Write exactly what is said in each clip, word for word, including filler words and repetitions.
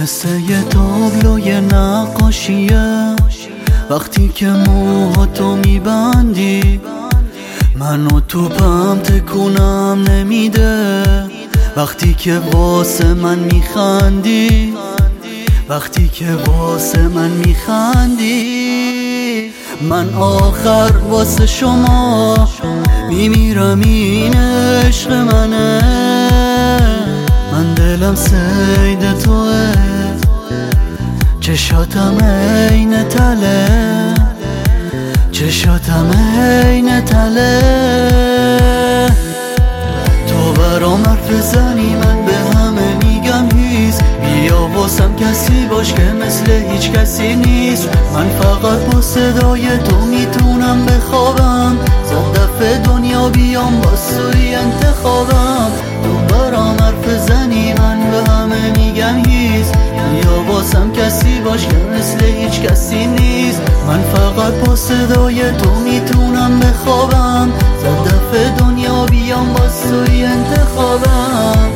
مثل یه تابلوی نقاشیه وقتی که موهاتو میبندی، منو توپم تکونم نمیده وقتی که واسه من میخندی، وقتی که واسه من میخندی. من آخر واسه شما میمیرم، این عشق منه. من دلم سید توه، چشاتم عین تله، چشاتم عین تله. تو برام حرف زنی، من به همه میگم هیس. بیا واسم کسی باش که مثل هیچ کسی نیست. من فقط با صدای تو میتونم بخوابم، صد دفعه دنیا بیام با سوی انتخابم. تو برام حرف زنی، من به همه میگم هیس. بیا واسم کسی باش که مثل هیچ کسی نیست. من فقط با صدای تو میتونم بخوابم، صد دفعه دنیا بیام با سوی انتخابم.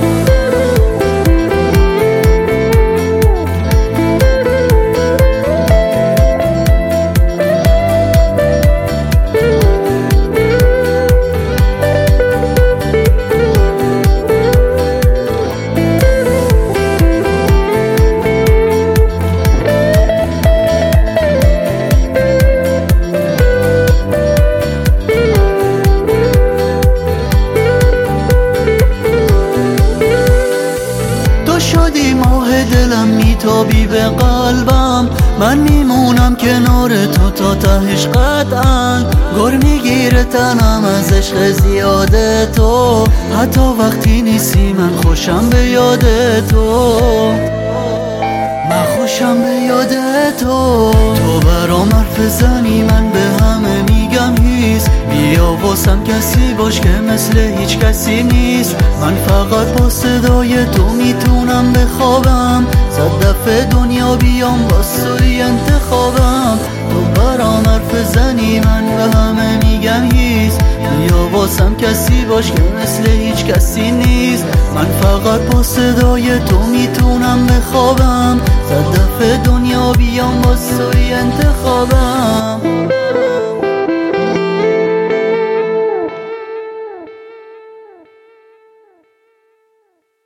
شدی ماه دلم، میتابی به قلبم. من میمونم کنار تو تا تهش قطعا. گر میگیره تنم از عشق زیاده تو، حتی وقتی نیستی من خوشم به یاد تو، من خوشم به یاد تو. تو برام حرف زنی، من به همه میگم هیس. بیا واسم کسی باش که مثل هیچ کسی نیست. من فقط با صدای تو میتونم بخوابم، صد دفعه دنیا بیام با سوی انتخابم. تو برام حرف زنی، من به همه میگم هیس. بیا واسم کسی باش که مثل هیچ کسی نیست. من فقط با صدای تو میتونم بخوابم، صد دفعه دنیا بیام با سوی انتخابم.